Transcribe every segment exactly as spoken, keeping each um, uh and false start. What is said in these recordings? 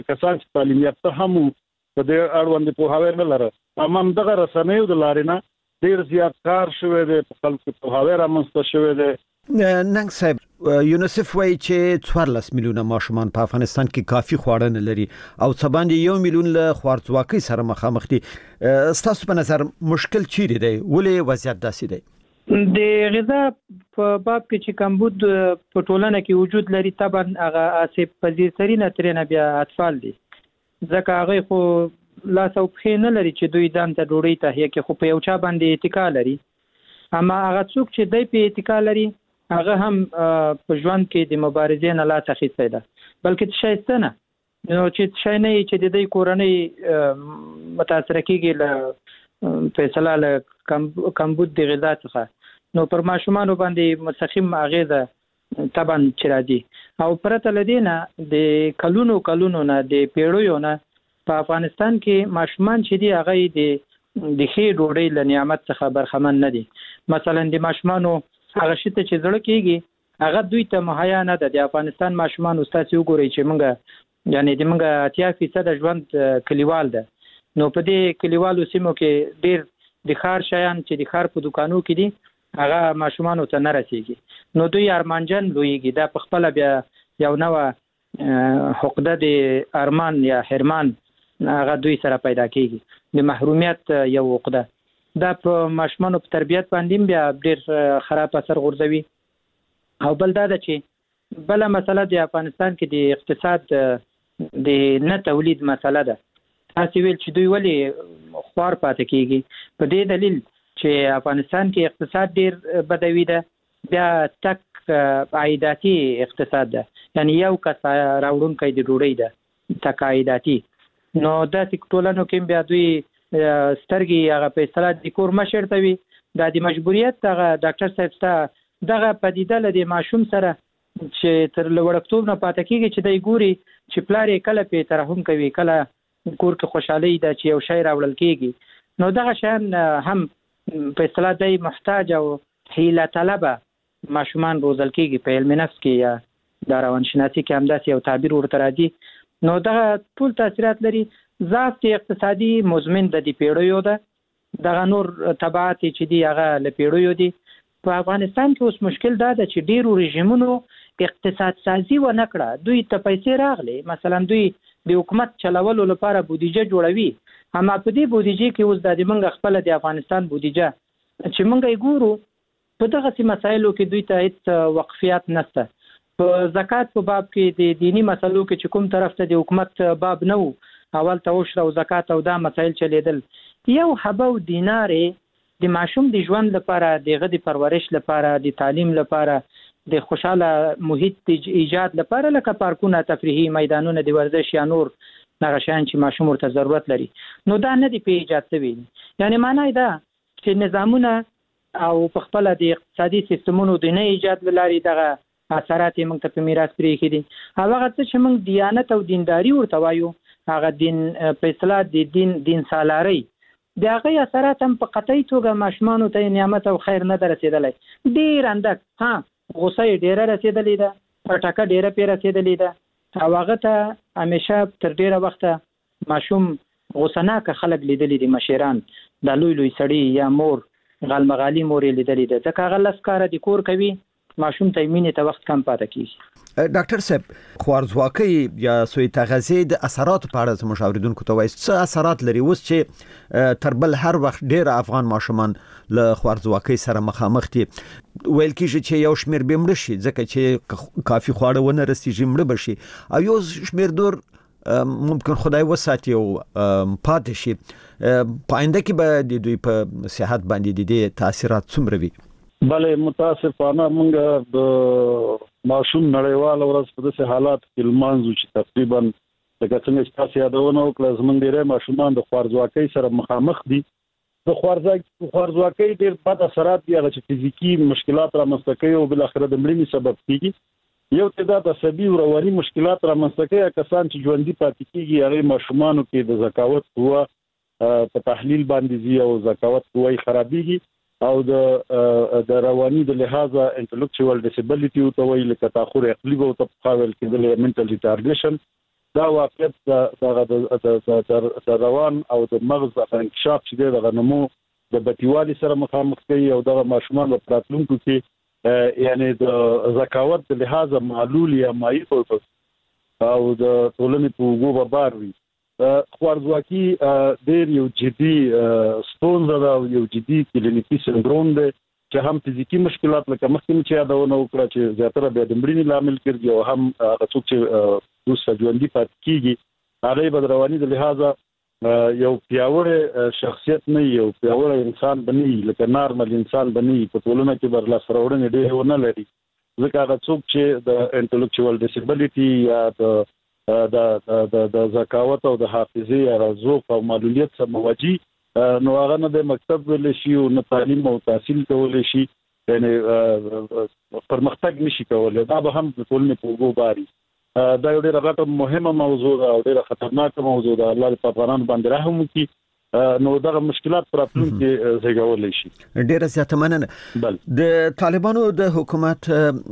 کسان چې تعلیم یافته هم په دې اړوند په هاوی نه لره امام دغه رسنیو د لارې نه ډیر زیات کار شوی دی په خلکو په هاوی رامنځته شوی دی. ننګ صاحب یونیسف وایي چې څوارلس میلیونه ماشومان په افغانستان کې کافي خواړه نه لري او څه باندې یو میلیون له خوارځواکۍ سره مخامخ دي. ستاسو په نظر مشکل چیرې دی؟ ولې وضعیت داسې دی؟ د غذا په باب کې چې کمبود په ټولنه کې وجود لري طبعا هغه آسیب پذیرترینه ترېنه بیا اطفال دي، ځکه هغه خو لاس او پښې نه لري چې دوی ځان ته ډوډۍ تهیه کړي، خو په یو چا باندې اتکا لري. اما هغه څوک چې دی په اتکا لري هغه هم په ژوند کې د مبارزې نه لاس اخیستی ده، بلکې شایسته نه نو چې شای نه چې د دې کورنۍ متاثره کېږي له فیصله له کمبود د غذا څخه، نو پر ماشومانو باندې مستقیم اغیزه طبعا چې راځي. او پرته له دې نه د کلونو کلونو نه د پیړیو نه په افغانستان کې ماشومان چې دي هغه د د ښې ډوډۍ له نعمت څخه برخمن نه دي. مثلا د ماشومانو هغه شی ته چې زړه کېږي هغه دوی ته مهیا نه ده. د افغانستان ماشومان استاد وګورئ چې موږ یعنی د موږ اتیا فیصد ژوند کلیوال ده، نو په دې کلیوالو سیمو کې ډیر د ښار شیان چې د ښار په دکانو کې دي هغه ماشومانو ته نه رسیږي، نو دوی ارمانجن لویږي. دا په خپل بیا یو نوې حقده د ارمان یا حرمان هغه دوی سره پیدا کېږي، د محرومیت یو عقده. دا په ماشومانو په تربیت باندې بیا ډیر خراب اثر غورځوي. او بل دا ده چې بل مسله د افغانستان کې د اقتصاد د نه تولید مسله ده. تاسو ویل چې دوی ولې خوار پاتې کېږي، په دې دلیل چې افغانستان کې اقتصاد ډیر بدوي ده، بیا تک عایداتي اقتصاد ده، یعنی یو کس راوړونکی د ډوډۍ ده تک عایداتي. نو دا ټولنو کې بیا دوی سترګي هغه په اصطلاح د کور مشر ته وي، دا د مجبوریت هغه ډاکټر صاحب ستا دغه پدیده له ماشوم سره چې تر لوړکتوب نه پاتې کېږي چې دی ګوري چې پلار یې کله په ترحم کوي، کله کور کې خوشحالي ده چې یو شی راوړل کېږي، نو دغه شیان هم په اصطلاح دی محتاج او حیله طلبه ماشومان روزل کېږي. په علم نفس کې یا د روانشناسي کې همداسې یو تعبیر ورته راځي. نو دغه ټول تاثیرات لري. ضعف اقتصادي مزمن د دې پیړیو ده، دغه نور تبعات چې دی هغه له پیړیو دي. په افغانستان کې اوس مشکل دا ده چې ډیرو رژیمونو اقتصاد سازي و نه کړه، دوی ته پیسې راغلي، مثلا دوی د حکومت چلولو لپاره بودیجه جوړوي، اما په دې بودیجه کې اوس د منګ خپل د افغانستان بودیجه چې منګ یې ګورو په دغه سي مسایلو کې دوی ته هیڅ وقفیات نشته. په زکات په باب کې د دینی مسلو کې چې کوم طرف ته د حکومت باب نه وو، اول ته عشر او زکات او دا مسائل چلیدل، یو حبه او دینار د ماشوم د ژوند لپاره، دغه د پرورش لپاره، د تعلیم لپاره، د خوشاله محیط د ایجاد لپاره، لکه پارکونه، تفریحي میدانونه، د ورزش یا نور هغه شیان چې ماشوم ورته ضرورت لري، نو دا نه دی په ایجاد شوي. یعنی معنی دا چې نظامونه او په خپل د اقتصادي سیستمونو د نه ایجاد لاري دغه اثرات یې موږ ته په میراث پرېښي دي. هغه څه چې موږ دیانت او دینداري ورته وایو، هغه دین په اصطلاح د دین دین سالاري، د هغه اثرات هم په قطعي توګه ماشومانو ته نعمت او خیر نه رسېدلی. ډېر اندک ها غوسه یې ډېره رسېدلې ده، پټکه ډېره پرې رسېدلې ده، او هغه ته همیشه تر ډېره وخته ماشوم غوسناکه خلک لیدلي دي، مشران د لوی لوی سړي یا مور غالمغالي مور یې لیدلې ده، ځکه هغه لس کاره د کور کوي، ماشوم ته مینې ته وخت کم پاتې کیږي. ډاکټر صاحب، خوارځواکۍ یا سوء تغذیې د اثراتو په اړه زموږ اوریدونکو ته وایي څه اثرات لري اوس چې تر بل هر وخت ډېر افغان ماشومان له خوارځواکۍ سره مخامخ دي؟ ویل کېږي چې یو شمېر به مړه شي ځکه چې کافي خواړه ونه رسېږي، مړه به شي، او یو شمېر دور ممکن خدای وساتي او پاتې شي. په آینده کې به د دوی په صحت باندې د دې تاثیرات څومره وي؟ بله متاسفانه موږ د ماشوم نړیوال ورځ په داسې حالات کې لمانځو چې تقریبا لکه څنګه چې تاسو یادونه وکړه زموږ ډېری ماشومان د خوارځواکۍ سره مخامخ دي. د خوارځواکۍ ډېر بد اثرات دي، هغه چې فزیکي مشکلات رامنځته کوي او بالاخره د مړینې سبب کېږي. یو تعداد عصبي او رواني مشکلات رامنځته کوي. کسان چې ژوندي پاتې کېږي هغې ماشومانو کې د ذکاوت قوه په تحلیل باندې ځي او ذکاوت قوه یې خرابېږي، او د د رواني د لحاظه انټلیکچوال ډیسیبلیټي او توي لکه تاخور عقلي او تقاول کېدل منټل ریټارډیشن دا واقعیت د روان او د مغز د انکشاف چې د نمو د بټیوالي سره مخامخ کوي او د ماشومان په راتلونکو کې یعنی د ذکاوت د لحاظ معلول یا مایي او د ټولنې په وګو بار وي. خوارزواکي ډېر یو جدي ستونزه ده او یو جدي کلینیکي سندروم دی چې هم فزیکی مشکلات لکه مخکې چې یادونه وکړه چې زیاتره بیا د مړینې لامل ګرځي او هم هغه څوک چې دوسه ژوندۍ پاتې کیږي هغه به رواني د لحاظه یو پیاوړی شخصیت نه یو پیاوړی انسان بني لکه نارمل انسان بني په ټولنه کې برلا سرورنې ډېر ونه لري ځکه هغه څوک چې د انټلیکچوال ډیسیبিলিټي یا د د د د ذکاوت او د حافظې یا رزوق او معلولیت سره موجي نو هغه نه د مکتب ول شي او نه تعلیم او تحصیل کول شي یعنی پرمختګ نشي کولای دا به هم ټولنې په وګو باري دا یو ډېر غټه مهمه موضوع ده او ډېر خطرناکه موضوع ده. الله دې په افغانانو باندې رحم وکړي نو دا مشکلات پر خپل کې زیږولای شي. ډېر زیات مننه. د طالبانو د حکومت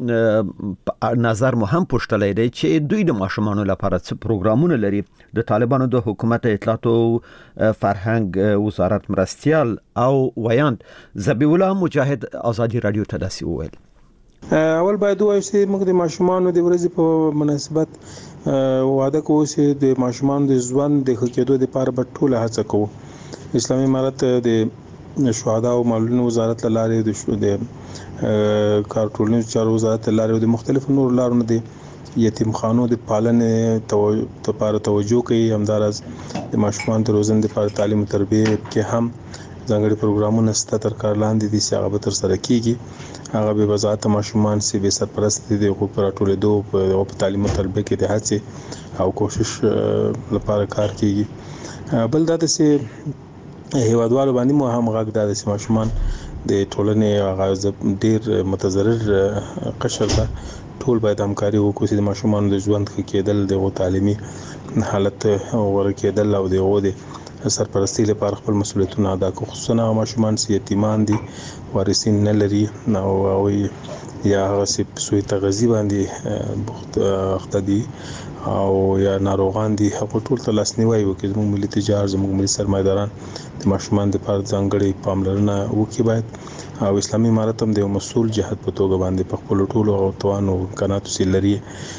نظر مو هم پوښتلای دی چې دوی د ماشومانو لپاره څه پروګرامونه لري. د طالبانو د حکومت اطلاعات او فرهنګ وزارت مرستيال او ویاند ذبیح الله مجاهد ازادي رادیو ته داسې وویل. اول باید وایو چې موږ د ماشومانو د ورځې په مناسبت وعده کوو چې د ماشومانو د ژوند د ښه کېدو لپاره به ټوله هڅه کوو. اسلامي امارت د شهدا او معلولینو وزارت لاره د شو د کارټولینو چارو وزارت لاره د مختلفو نور لارو د یتیم خانو د پالنې لپاره توجه کوي. همدارس د ماشومان د روزنې لپاره تعلیم او تربیه کې هم ځانګړي پروګرامونه ست تر کار لاندې دي چې هغه به تر سره کیږي. هغه به وزارت ماشومان سي به سرپرست دي او پر ټولېدو په تعلیم او تربیه کې د هڅې او کوشش لپاره کار کوي. بل دا چې هیوادوالو باندې مو هم غږ دا چې ماشومان د ټولنې غاز ډیر متضرر قشر ده ټول باید همکاري وکړي چې د ماشومان د ژوند ښه کېدل د تعلیمي حالت ور کېدل او د سرپرستی لپاره خپل مسؤلیتونه ادا کوي. خصوصا ماشومان چې یتیمان دي وارثین نه لري او یا هغه چې سوی تغذیه باندې اخته دي او یا ناروغان دي هغه ټول ته لاسنیوي وکړي. زموږ ملي تجارت زموږ ملي سرمایداران د ماشومان لپاره ځانګړي پاملرنه وکړي باید او اسلامي امارت هم د مسؤل جهت په توګه باندې په خپل ټولو او توانو امکاناتو سره لري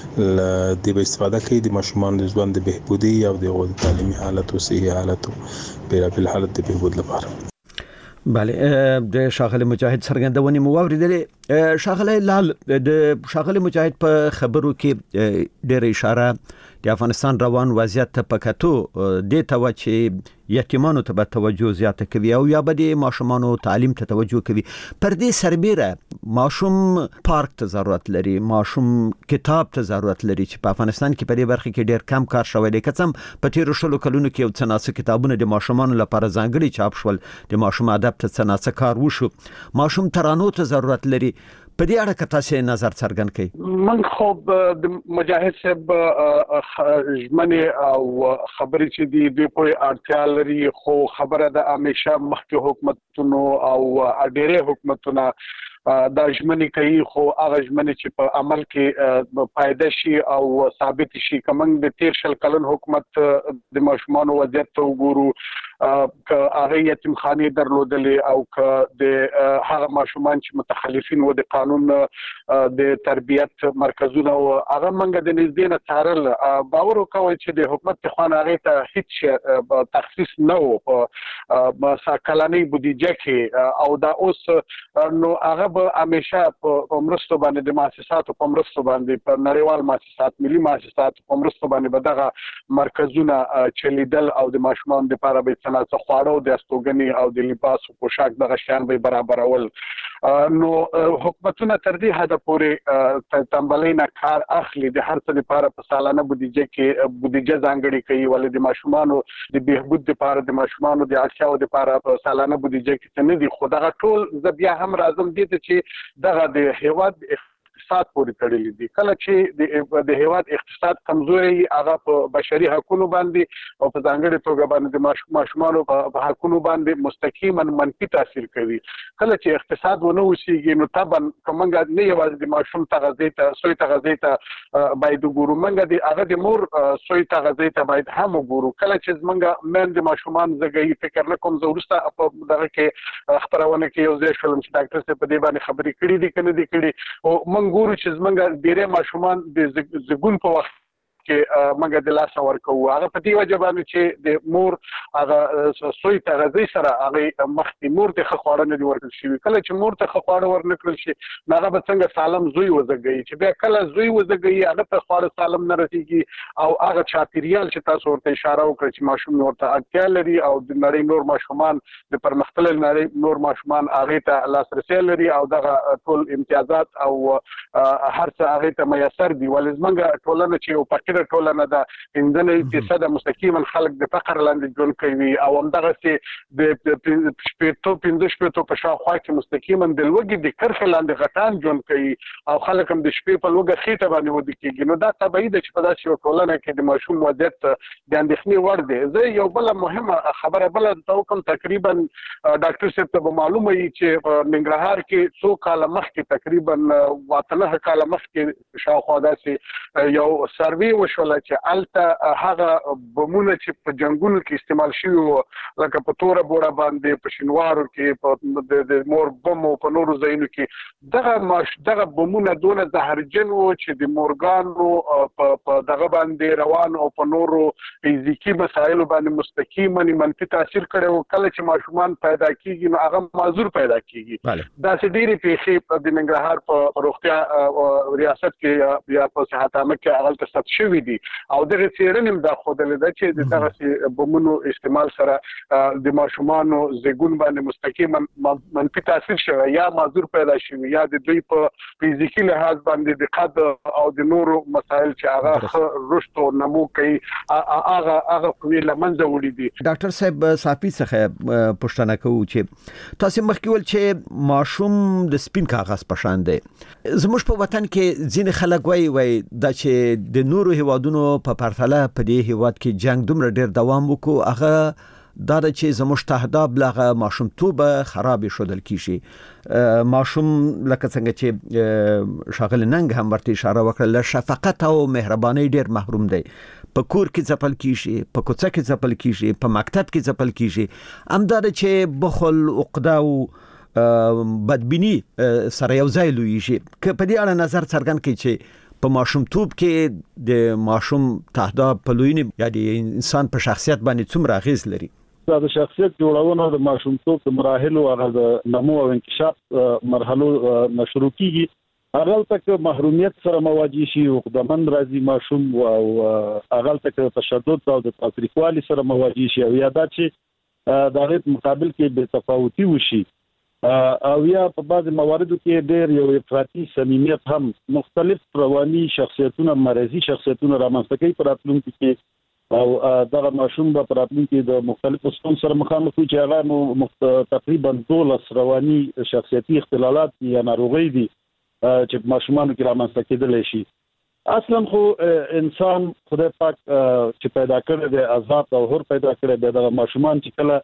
د به استفاده کوي د ماشومان د ژوند د بهبودي او د تعلیمي حالت او صحي حالت په بل حالت د بهبود لپاره. بله د شاغله مجاهد څرګندونې مو واوریدلې. شاغله لال د شاغله مجاهد په خبرو کې ډېر اشاره د افغانستان روان وضعیت ته پکاتو د توجه چې یتیمانو ته به توجه زیاته کوي او یا به د ماشومانو تعلیم ته توجه کوي. پر دې سربېره ماشوم پارک ته ضرورت لري، ماشوم کتاب ته ضرورت لري چې په افغانستان کې په دې برخه کې ډېر کم کار شوی دی. کڅم په تیر شلو کلونو کې یو څناسه کتابونه د ماشومانو لپاره ځانګړي چاپ شول، د ماشوم ادب ته څناسه کار وشو. ماشوم ترانو ته ضرورت لري. په دې اړه که تاسو نظر څرګند کړئ. من خو د مجاهد صاحب ژمنه او خبرې چې دی دوی په اړتیا لري خو خبره د همیشه مخکې حکومتونو او ډېرې حکومتونو دا ژمنې کوي خو هغه ژمنې چې په عمل کې فائدہ شي او ثابت شي. کوم د تیر شل کلن حکومت د ماشومان وضعیت ته وګورو ک هغه یتیم خانه درلودلې او ک د هغه ماشومان چې متخلفین و د قانون د تربیت مرکزونه او هغه منګه د نږدې نه څارل باور وکوي چې د حکومت په خوانه هغه ته هیڅ تخصیص نه و په ساکلاني بودیجه کې او دا اوس نو هغه به همیشه په مرستو باندې د مؤسساتو په مرستو باندې په نړیوال مؤسسات ملي مؤسسات په مرستو باندې به دغه مرکزونه چلیدل او د ماشومان لپاره به څنګه خواړو د استوګنې او د لباس او پوشاک دغه شیان به برابرول. نو حکومتونه تر دې حد پورې تنبلینا کار اخلي د هر څه لپاره په سالانه بودیجه کې بودیجه ځانګړي کوي ولې د ماشومانو د بهبود لپاره د ماشومانو د اړتیاو لپاره په سالانه بودیجه کې نه دي. خو دغه ټول زبیا هم راځم دي چې دغه د هیواد اقتصاد پورې تړلي دي. کله چې د هیواد اقتصاد کمزوري هغه په بشري حقوقو باندې او په ځانګړي توګه باندې د ماشومانو په حقوقو باندې مستقیما منفي تاثیر کوي. کله چې اقتصاد ونه وسیږي نو طبعا کومنګ نه یوازې د ماشوم تغذیه ته سوی تغذیه ته باید وګورو، منګه د هغه د مور سوی تغذیه ته باید هم وګورو. کله چې منګه من د ماشومان زګي فکر نه کوم زورسته په دغه کې خبرونه کې یو ځای شولم چې ډاکټر څه په دې باندې خبرې کړې دي کنه دي کړې او موږ ګورو چې منګه ډېر ماشومان د زګون په وخت کې منګه د لاس ورکو. هغه په دې وجه باندې چې د مور هغه سوی تغذیه سره هغه مخکې مور ته خواړه نه دی ورکړل شي. کله چې مور ته خواړه ورنکړل شي هغه به څنګه سالم زوی وزګي چې بیا کله زوی وزګي هغه ته خواړه سالم نه رسیږي او هغه چاپیریال چې تاسو ورته اشاره وکړه چې ماشوم ورته اړتیا لري او د نړۍ نور ماشومان د پرمختللي نړۍ نور ماشومان هغه ته لاسرسي لري او دغه ټول امتیازات او هر څه هغه ته میسر دي. ولې زمونږ ټولنه چې او فقیر ټولنه ده پنځه فیصد مستقیما خلک د فقر لاندې ژوند کوي او همدغه چې د شپږ پنځه شپږ په شاوخوا کې مستقیما د لوګي د کرخ لاندې غټان ژوند کوي او خلک هم د شپې په لوګه خېټه باندې ودی کېږي. نو دا طبيعي ده چې په داسې یو ټولنه کې د ماشوم وضعیت د اندېښنې وړ دی. زه یو بل مهمه خبره بل توکم تقریبا ډاکټر صاحب ته معلومه وي چې ننګرهار کې څو کال مخکې تقریبا واته کال مخکې شاوخوا داسې یو سروي وشول چې الته هغه بمونه چې په جنگونو کې استعمال شوی لکه په توره بوره باندې په شینوارو کې په د مور بم او په نورو ځایونو کې دغه ماش دغه بمونه دونه زهرجن وو چې د مورګانو په دغه باندې روان او په نورو فزیکی مسایلو باندې مستقیما منفي تاثیر کړو. کله چې ماشومان پیدا کیږي نو هغه معذور پیدا کیږي. دا چې ډېری پیښې د ننګرهار په روغتیا ریاست کې یا په صحت عامه کې هغه ثبت شوې دي او دغه څېړنې هم دا ښودلې ده چې دغه بمونو استعمال سره د ماشومانو زګون باندې مستقیما منفي تاثیر شوی یا معذور پیدا شوی یا د دوی په فزیکی لحاظ باندې د قد او د نورو مسایل چې هغه رشد او نمو کوي هغه هغه کوي لمنځه وړي دي. ډاکټر صاحب صافي څخه پوښتنه کوو چې تاسو مخکې ول چې ماشوم د سپین کاغذ په شان دی. زموږ په وطن کې ځین خلک وایي وایي دا چې د نورو هیوادونو په پرتله په دې هیواد کې جنگ دومره ډیر دوام وکړو هغه دا چې زموږ تهداب لغه ماشومتوب خراب شودل کیږي. ماشوم لکه څنګه چې شاغل ننګ هم ورته اشاره وکړه له شفقت او مهرباني ډیر محروم دی. په کور کې ځپل کیږي، په کوڅه کې ځپل کیږي، په مکتب کې ځپل کیږي. امدار چې بخل عقده او بدبینی سره یو ځای لویږي. که په دې اړه نظر څرګند کړي چې په ماشومتوب کې د ماشوم تهداب په لوینه یا د انسان په شخصیت باندې څومره اغیز لري. دا د شخصیت جوړونه د ماشومتوب د مراحلو هغه د نمو او انکشاف مرحلو مشروع کیږي. هغه تک محرومیت سره مواجه شي او د من راځي ماشوم او هغه تک تشدد او د تاریخوالي سره مواجه شي او یا دا چې د هغه مقابل کې بے تفاوتي وشي او یا په بعض مواردو کې ډېر یو افراطي صمیمیت هم مختلف رواني شخصیتونه مرزي شخصیتونه رامنځته کوي. په راتلونکي کې او دغه ماشوم په راتلونکي کې د مختلفو ستونزو سره مخامخ وي چې هغه تقریبا دولس رواني شخصیتي اختلالات یا ناروغي دي چې ماشومان کې رامنځته کېدلی شي. اصلا خو انسان خدای پاک چې پیدا کړی دی آزاد او حر پیدا کړی دی. دغه ماشومان چې کله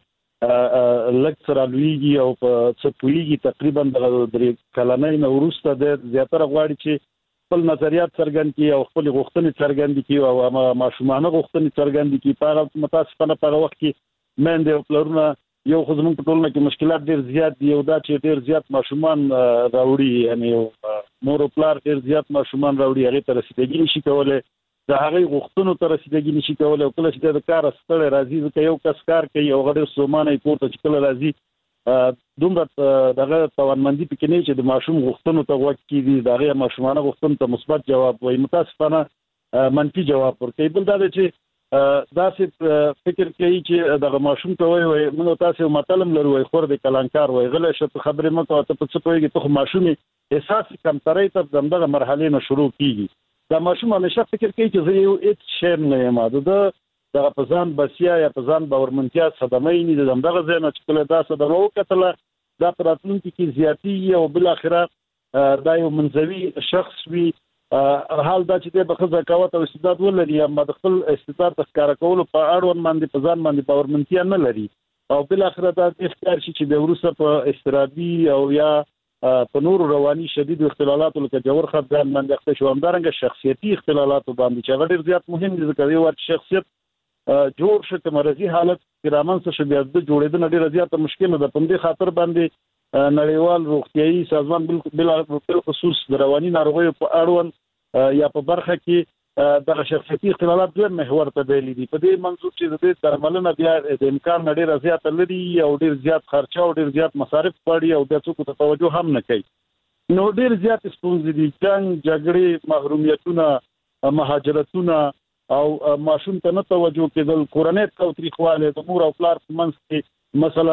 لکه سره لویږي او په څه پوهیږي تقریبا د درې کلنۍ نه وروسته د زیاتره غواړي چې خپل نظریات څرګند کړي او خپل غوښتنې څرګند کړي او ماشومانه غوښتنې څرګند کړي. په متاسفانه په وخت کې مېندې او پلرونه یو خو زموږ په ټولنه کې مشکلات ډېر زیات دي او دا چې ډېر زیات ماشومان راوړي یعنی مور او پلار ډېر زیات ماشومان راوړي هغه ته رسیدګي نشي کولای د هغه غوښتنو ته رسیدګي نشي کولای او کله چې د کار ستړی راځي ځکه یو کس کار کوي او غړي سومانه کوته چې کله راځي دومره دغه توانمندي پکې نه چې د ماشوم غوښتنو ته وخت کیږي دغه ماشومانه غوښتنو ته مثبت جواب وایي متاسفانه منفي جواب ورکوي. بل دا چې دا چې فکر کوي چې دغه ماشوم ته وایي وایي موږ تاسو مطلب لرو وایي خور د کلانکار وایي غل شت خبرې مکو ته په څه پوهیږي ته ماشومي احساس کمترۍ ته دغه مرحله نه شروع کیږي. دا ماشوم همیشه فکر کوي چې زه یو هیڅ شی نه یم د دغه پزان بسیا یا پزان باورمنتیا صدمه نه د دغه ځای نه چې کله دا صدمه وکړه دا پراتلونکي کې زیاتی او بل اخره دا یو منځوي شخص وي حال دا چې د بخزه کاوت او استعداد ولري اما د خپل استعداد ښکارا کولو په اړوند باندې په ځان باندې باورمنتیا نه لري او بل اخر دا اختیار شي چې د ورسره په استرادي او یا په نور رواني شدید اختلالات لکه جوړ خدان باندې اخته شو همدارنګه شخصيتي اختلالات باندې چې ډېر زیات مهم دي ځکه یو شخصیت جوړ شته مرضی حالت کرامن څه شبي د جوړېدل ډېر زیات مشکل ده په دې خاطر باندې نړیوال روغتيایي سازمان بل خصوص د رواني ناروغیو په اړوند یا په برخه کې د شخصيتي اختلالات دوه محور ته دی دي په دې منظور چې د دې درملنه بیا د امکان ډېر زیات لري او ډېر زیات خرچه او ډېر زیات مصارف پړي او د څوک ته توجه هم نه کوي نو ډېر زیات ستونزې دي جنگ جګړې محرومیتونه مهاجرتونه او ماشوم ته نه توجه کېدل کورنۍ تاوتریخواله د مور او پلار په منځ کې مثلا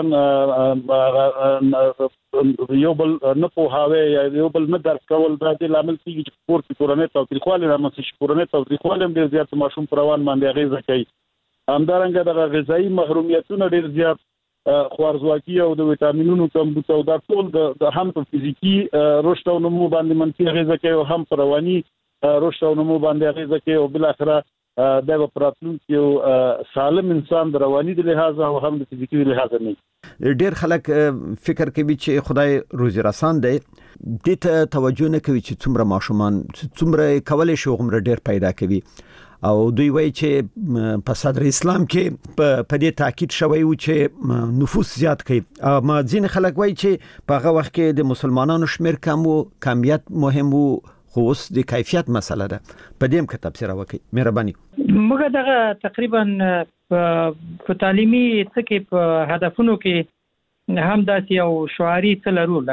یو بل نه پوهاوي یا یو بل نه درک کول د دې لامل کیږي چې کور کې کورنۍ تاوتریخواله رامنځته شي کورنۍ تاوتریخواله ډېر زیات ماشوم پر روان باندې اغیزه کوي همدارنګه د غذایی محرومیتونه ډېر زیات خوارزواکي او د ویټامینونو کمبود او د ټول د هم په فزیکی رشد او نمو باندې منفي اغیزه کوي او هم پر رواني رشد او نمو باندې اغیزه کوي او بل اخره د پراتلون کې سالم انسان د رواني د لحاظ او هم د فزیکی د لحاظ نه ډېر خلک فکر کوي چې خدای روزي رسان دی د ته توجه نه کوي چې څومره ماشومان څومره کولای شي غومره ډېر پیدا کوي او دوی وایي چې په صدر اسلام کې په دې تاکید شوی و چې نفوس زیات کړي اما ځین خلک وایي چې په هغه وخت کې د مسلمانانو شمیر کم وو کمیت مهم وو خو اوس د کیفیت مسله ده په دې هم کې تفسیر وکړئ مهرباني موږ دغه تقریبا په تعلیمي څه کې په هدفونو کې هم داسې یو شعاري څه لرو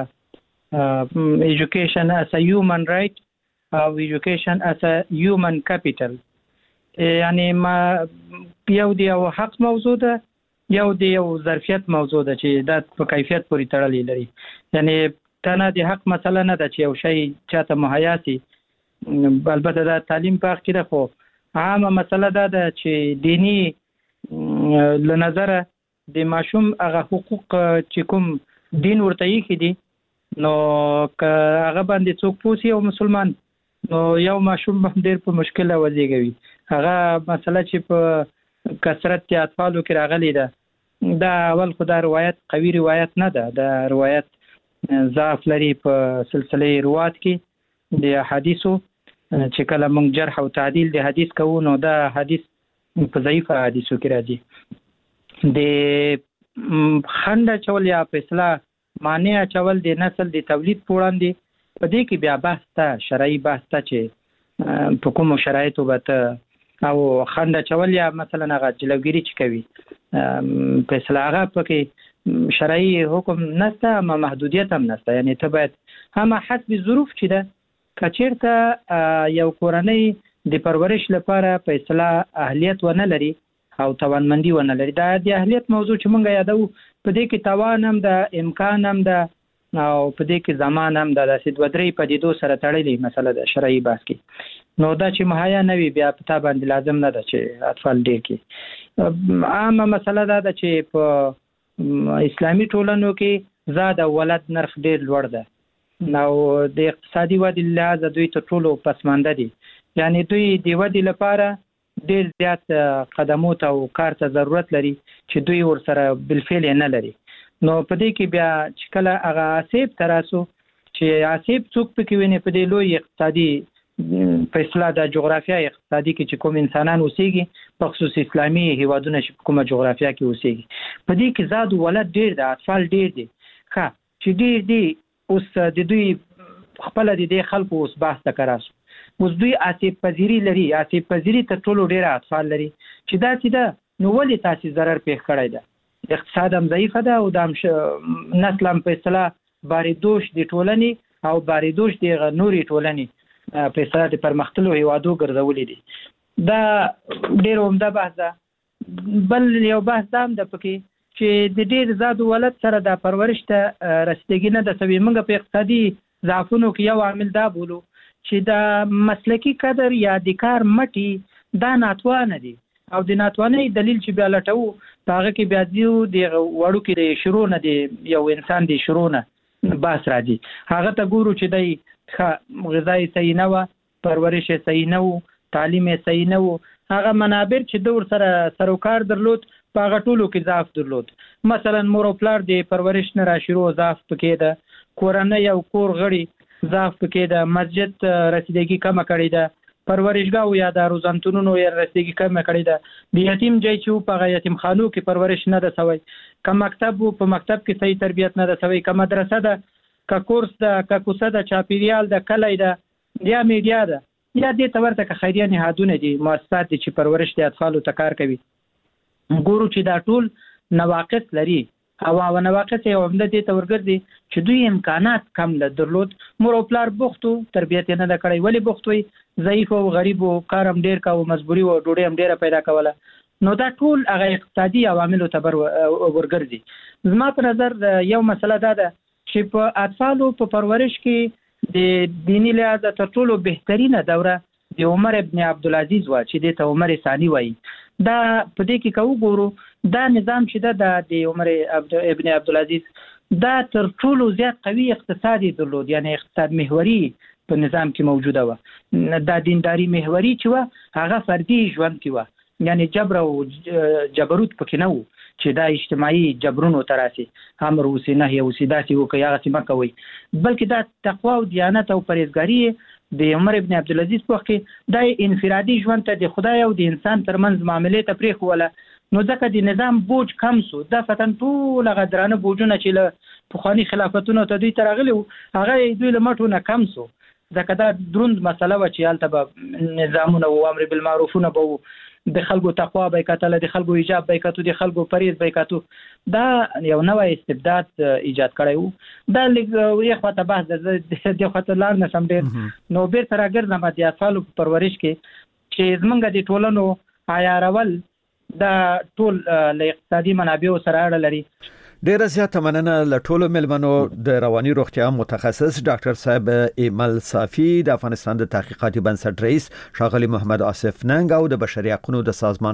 لکه education as a human right او education as a human capital یعنی ما یو دی یو حق موضوع ده یو دی یو ظرفیت موضوع ده چې دا په کیفیت پورې تړلې لري یعنی تنه د حق مسله نه ده چې یو شی چاته مهیا سي البته دا تعلیم په کې ده خو عامه مسله ده چې دینی له نظره د ماشوم هغه حقوق چې کوم دین ورته یې دي نو که هغه باندې څوک پوسی او مسلمان نو یو ماشوم ډېر په مشکله وځيږي هغه مسله چې په کثرت د اطفالو کې راغلي ده دا اول خدای روایت قوي روایت نه ده دا روایت ضعف لري په سلسله روایت کې د حدیثو چې کله موږ جرح او تعدیل د حدیث کوو نو دا حدیث په ضعیف حدیثو کې راځي د خنډ چول یا په اصطلاح مانع چول د نسل د تولید پوړاندې په دې کې بیا بحث ته شرعي بحث ته چې په کوم شرایطو به او خنډ چول یا مثلا هغه جلوګيري چې کوي په اصطلاح هغه پکې شرعي حکم نشته اما محدودیت هم نشته یعنی ته باید هم حسب ظروف چې ده کچیرته یو کورنۍ د پرورش لپاره په اصطلاح اهلیت ونه لري او توانمندي ونه لري دا د اهلیت موضوع چې مونږ یادو په دې کې توان هم ده امکان هم ده او په دې کې زمان هم ده د دوه درې پدیدو سره تړلې مسله ده شرعي بحث کې نو دا چې مهیا نوي بیا په تا باندې لازم نه ده چې اطفال ډېر کې عامه مسله ده چې په اسلامي ټولنو کې زاد ولادت نرخ ډېر لوړ ده نو د اقتصادي ودې لحاظ دوی ته ټولو پسمانده دي یعنی دوی د ودې لپاره ډېر زیات قدمات او کار ته ضرورت لري چې دوی ورسره بالفعل نه لري نو په دې کې بیا چې کله هغه عصب تراسو چې عصب څوک پکې ویني په دې لوی اقتصادي په اصطلاح د جغرافیا اقتصادي کې چې کوم انسانان اوسېږي په خصوص اسلامي هیوادونه چې کومه جغرافیا کې اوسېږي په دې کې زاد ولادت ډېر د اطفال ډېر دي ښه چې ډېر دي اوس د دوی خپل د دې خلکو اوس بحث تکراسو اوس دوی عصب پذیری لري عصب پذیری ته ټولو ډېر اطفال لري چې دا چې دا نو ولې تاسو ضرر پېښ کړی ده اقتصاد هم ضعیف ده او د نسل هم په اصطلاح باریدوش د ټولنې او باریدوش د نوري ټولنې په اصطلاح د پرمختللو هیوادو ګرځولې دي دا ډېر عمده بحث ده بل یو بحث دا هم ده پکې چې د ډېر زاد ولادت سره د پرورش ته رسیدګي نه ده سوي موږ په اقتصادي ضعفونو کې یو عامل دا بولو چې د مسلکی قدر یا د کار مټي دا ناتوانه دي او د ناتوانۍ دلیل چې بیا لټو هغه کې بیا دیو د وړو کې د شروع نه دی یو انسان د شروع نه باس راځي. هغه ته ګورو چې د غذای صحیح نه و، پرورش صحیح نه و، تعلیم صحیح نه و، هغه منابر چې د ور سره سروکار درلود په هغه ټولو کې ضعف درلود. مثلا مور او پلار د پرورش نه راشرو ضعف پکې ده، کورنۍ او کور غړي ضعف پکې ده، مسجد رسیدګي کم کړی ده، پرورشګاو یا د روزانتونونو یا رسیدګي کم کړی ده، د یتیم ځای چې په یتیم خانو کې پرورش نه ده سوی، که مکتب په مکتب کې صحیح تربیت نه ده سوی، که مدرسه ده، که کورس ده، که کوڅه ده، چاپیریال ده، کلی ده یا میډیا ده یا دې ته ورته که خیریه نهادونه دي، مؤسسات دي چې پرورش د اطفالو ته کار کوي. ګورو چې دا ټول نواقص لري او او نواقص یې عمده دي ته ورګرځي چې دوی امکانات کم نه درلود، مور او پلار بوختو، تربیت نه ده کړی، ولی بوخت وي، ضعیف او غریب او کارم ډیر کا او مجبوری او ډوډۍ هم ډیره پیدا کوله. نو دا ټول هغه اقتصادي عواملو ته ورګرځي. زما په نظر یو مسله دا ده چې په اطفالو په پرورش کې د دینی لحاظ تر ټولو بهترینه دوره د عمر ابن عبدالعزیز و چې د عمر ثانی وایي. دا په دې کې کو ګورو دا نظام چې دا د عمر ابن عبدالعزیز دا تر ټولو زیات قوي اقتصادي درلود، یعنی اقتصاد محوري په نظام کې موجوده و. دا دینداری محوري چې و هغه فردي ژوند کې و، یعنی جبر او جبروت پکې نه و چې دا اجتماعي جبرونو تراسي امر وسی نه یو سیداسي او کیا غسمه کوي، بلکې دا تقوا او دیانت او پرهیزګاری د عمر ابن عبدالعزیز په وخت کې د انفرادي ژوند ته د خدای او د انسان ترمنځ معاملې ته پرېښوله، نو ځکه د نظام بوج کم سو. دا فتن ټول هغه درانه بوجونه چې له پخواني خلافتونو ته دوی ته راغلي هغه دوی له مټو نه کم سو، ځکه دا دروند مسله وه چې هلته به نظامونه و، امر بالمعروفونه به و، د خلکو تقوا به یې کتله، د خلکو ایجاب به یې کتو، د خلکو پرهیز به یې کتو. دا یو نوی استبداد ایجاد کړی و. دا لږ یې خواته بحث ده، دې خواته لاړ نه شم ډېر. نو بېرته راګرځم د اطفالو په پرورش کې چې زمونږ د ټولنو عیارول دا ټول له اقتصادي منابعو سره اړه لري. ډیره زیاته مننه له ټولو ملمنو د رواني روغتیا متخصص ډاکټر صاحب ایمل صافی، د افغانستان د تحقیقاتي بنسټ رئیس ښاغلی محمد آصف ننګ او د بشري حقوقو د سازمان